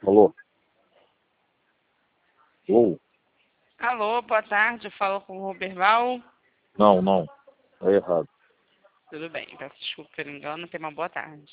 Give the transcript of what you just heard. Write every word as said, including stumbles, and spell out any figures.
Alô? Alô? Alô, boa tarde, eu falo com o Roberval. Não, não. É errado. Tudo bem, peço desculpa pelo engano, tenha uma boa tarde.